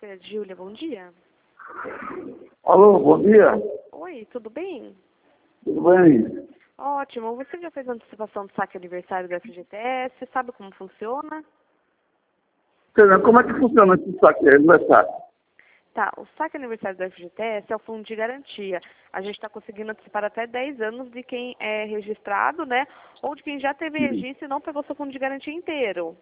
Júlia, bom dia. Alô, bom dia. Oi, tudo bem? Tudo bem? Ótimo. Você já fez a antecipação do saque aniversário da FGTS? Sabe como funciona? Como é que funciona esse saque aniversário? Tá, o saque aniversário da FGTS é o fundo de garantia. A gente está conseguindo antecipar até 10 anos de quem é registrado, né? Ou de quem já teve registro e não pegou seu fundo de garantia inteiro.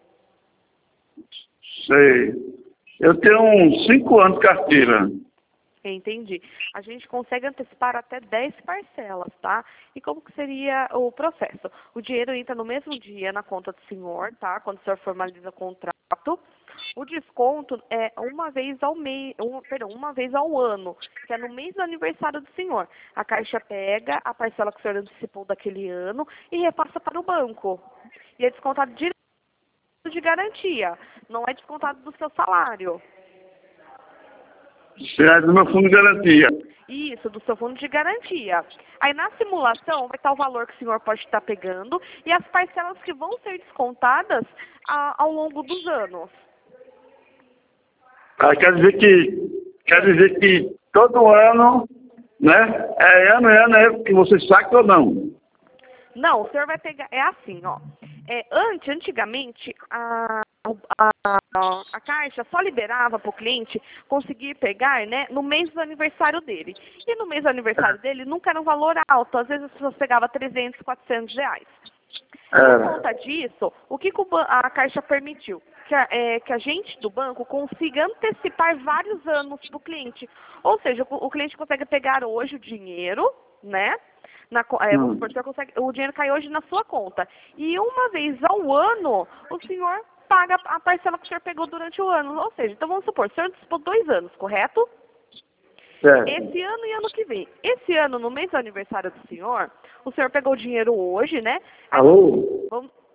Sei. Eu tenho uns 5 anos de carteira. Entendi. A gente consegue antecipar até 10 parcelas, tá? E como que seria o processo? O dinheiro entra no mesmo dia na conta do senhor, tá? Quando o senhor formaliza o contrato. O desconto é uma vez ao mês, uma vez ao ano, que é no mês do aniversário do senhor. A Caixa pega a parcela que o senhor antecipou daquele ano e repassa para o banco. E é descontado direto de garantia, não é descontado do seu salário. É do meu fundo de garantia. Isso, do seu fundo de garantia. Aí na simulação vai estar o valor que o senhor pode estar pegando e as parcelas que vão ser descontadas ao longo dos anos. Quer dizer que todo ano, né? É ano que você saca ou não? Não, o senhor vai pegar. É assim, ó. Antigamente, a Caixa só liberava para o cliente conseguir pegar, né, no mês do aniversário dele. E no mês do aniversário dele nunca era um valor alto. Às vezes as pessoas pegavam 300, 400 reais. Por conta disso, o que a Caixa permitiu? Que a gente do banco consiga antecipar vários anos para o cliente. Ou seja, o cliente consegue pegar hoje o dinheiro, né? Vamos supor, o dinheiro cai hoje na sua conta. E uma vez ao ano, o senhor paga a parcela que o senhor pegou durante o ano. Ou seja, então vamos supor, o senhor antecipou 2 anos, correto? Certo. Esse ano e ano que vem. Esse ano, no mês do aniversário do senhor, o senhor pegou o dinheiro hoje, né? Alô?